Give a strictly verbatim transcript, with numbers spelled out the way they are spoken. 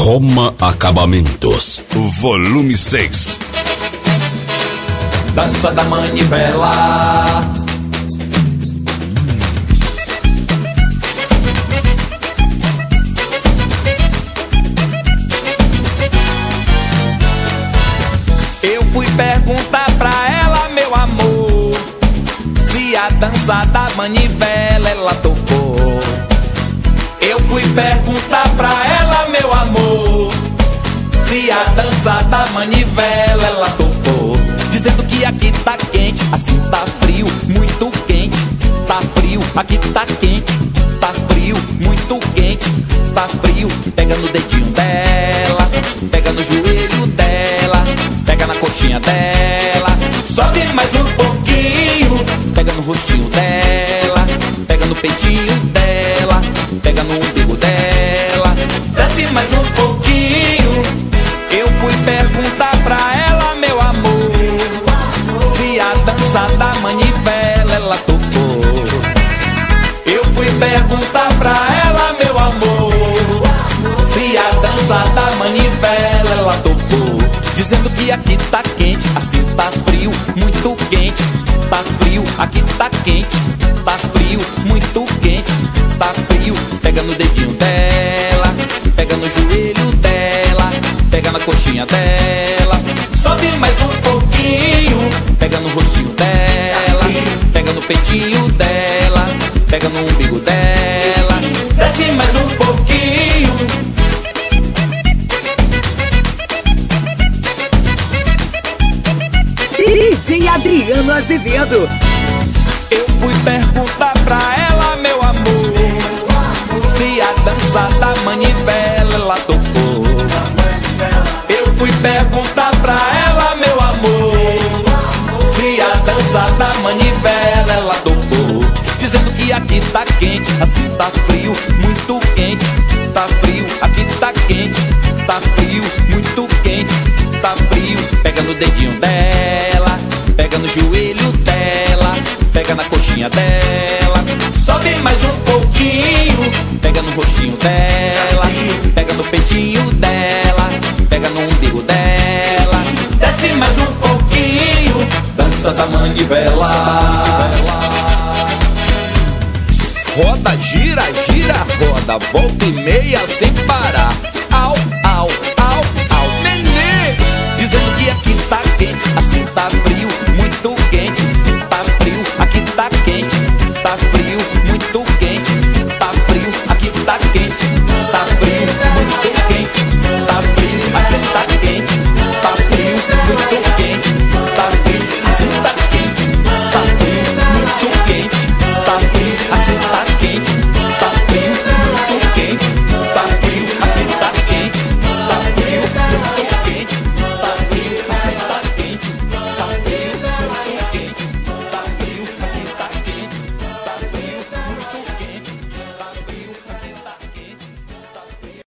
Roma Acabamentos, volume seis. Dança da manivela. Eu fui perguntar pra ela, meu amor, se a dança da manivela ela tocou. Eu fui perguntar pra ela, meu amor, se a dança da manivela ela tocou. Dizendo que aqui tá quente, assim tá frio, muito quente. Tá frio, aqui tá quente. Tá frio, muito quente. Tá frio, pega no dedinho dela, pega no joelho dela, pega na coxinha dela. Sobe mais um pouquinho, pega no rostinho dela, pega no peitinho dela, pega no umbigo dela. Desce mais um pouquinho. Eu fui perguntar pra ela, meu amor, se a dança da manivela ela tocou. Eu fui perguntar pra ela, meu amor, se a dança da manivela ela tocou. Dizendo que aqui tá quente, assim tá frio, muito quente. Tá frio, aqui tá quente. Tá frio, muito quente. Tá frio, pega no dedinho dela, pega no joelho dela, pega na coxinha dela. Sobe mais um pouquinho, pega no rostinho dela, pega no peitinho dela, pega no umbigo dela. Desce mais um pouquinho. D J Adriano Azevedo. Eu fui perguntar pra ela, meu amor, se a dança da manivela ela tocou. Eu fui perguntar pra ela, meu amor, se a dança da manivela ela tocou. Dizendo que aqui tá quente, assim tá frio, muito quente. Tá frio, aqui tá quente. Tá frio, muito quente. Tá frio, pega no dedinho dela, pega no joelho dela, pega na coxinha dela. Sobe mais um pouquinho, pega no rostinho dela, pega no peitinho dela, pega no umbigo dela. Desce mais um pouquinho. Dança da manivela. Roda, gira, gira, roda, volta e meia sem parar.